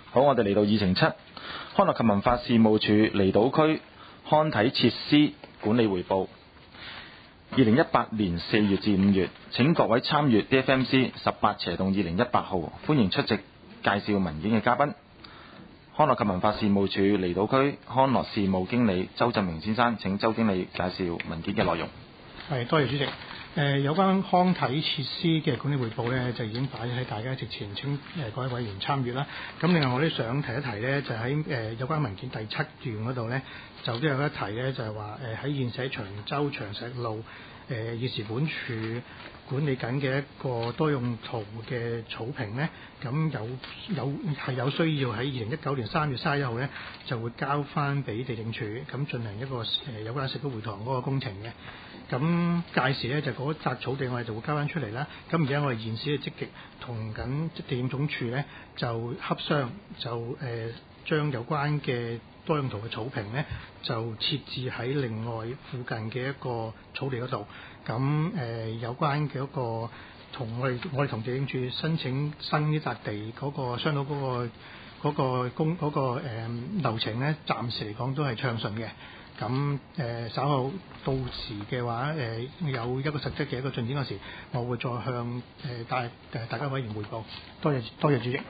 好，我哋嚟到議程七，康樂及文化事務署離島區康體設施管理匯報。2018年4月至5月，請各位參與 DFMC18/2018號歡迎出席介紹文件嘅嘉賓，康樂及文化事務署離島區康樂事務經理周振明先生。請周經理介紹文件嘅內容。 係，多謝主席。有關康體設施嘅管理匯報呢，就已經擺喺大家席前，請各位委員參閱啦。咁另外我都想提一提呢，就喺有關文件第7段嗰度呢，就都有一提呢，就係話喺現時喺長洲長石路現時本署管理緊嘅一個多用途嘅草坪呢，咁有需要喺2019年3月31號呢，就會交翻俾地政署，咁進行一個有關社區會堂嗰個工程嘅。咁屆時呢，就嗰笪草地我哋就會交翻出嚟啦。咁而家我哋現時積極同緊地政總署呢，就洽商，就將有關嘅多用途嘅草坪呢，就設置喺另外附近嘅一個草地嗰度。咁有關嘅一個同我哋同地政署申請新呢笪地嗰個商討嗰個流程呢，暫時嚟講都係暢順嘅。咁稍後到時嘅話，有一個實質嘅一個進展嗰時，我會再向大家委員匯報。多謝主席。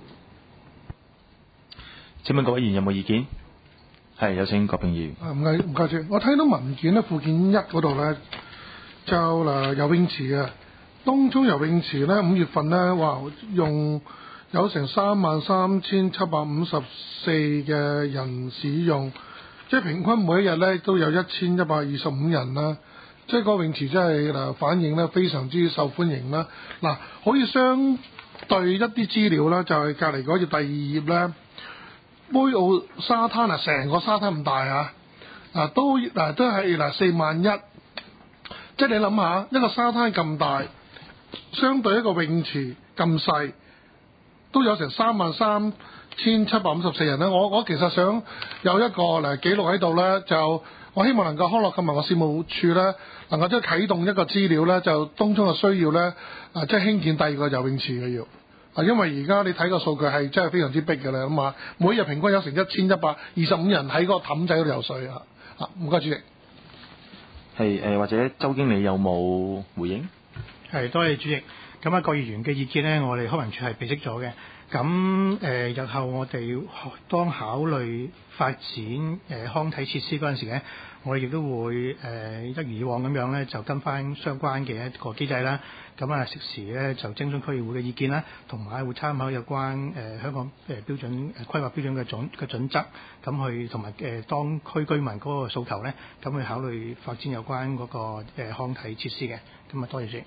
請問各位議員有冇意見？係，有請郭平議員。 唔該主席，我睇到文件咧附件1嗰度咧，就游泳池啊，東涌游泳池咧5月份咧話用有成33,754嘅人使用。即係平均每一日咧都有1125人啦，即係個泳池真係反應咧非常之受歡迎啦。嗱，可以相對一啲資料啦，就係隔離嗰頁第2頁咧，杯澳沙灘啊，成個沙灘咁大啊，都係4萬1，即係你諗下一個沙灘咁大，相對一個泳池咁細，都有成33,754人咧，我其實想有一個記錄喺度咧，就我希望能夠康樂及文化事務處咧能夠即係啟動一個資料咧，就東涌嘅需要咧，即係興建第2個游泳池嘅要，因為而家你睇個數據係真係非常之逼嘅啦，咁啊每日平均有成1125人喺嗰個氹仔嗰度游水啊，唔該主席。 係或者周經理有冇回應？ 係，多謝主席。咁各議員嘅意見呢，我哋康文署係備悉咗嘅。咁日後我哋當考慮發展康體設施嗰陣時呢，我哋亦都會一如以往咁樣呢，就跟翻相關嘅一個機制啦。咁適時呢，就徵詢區議會嘅意見啦，同埋會參考有關香港標準規劃標準嘅準則，咁去同埋當區居民嗰個訴求呢，咁去考慮發展有關嗰個康體設施嘅。咁多謝主席。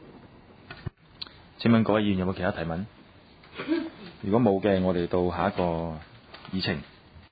請問各位議員有冇其他提問？如果冇嘅，我哋到下一個議程。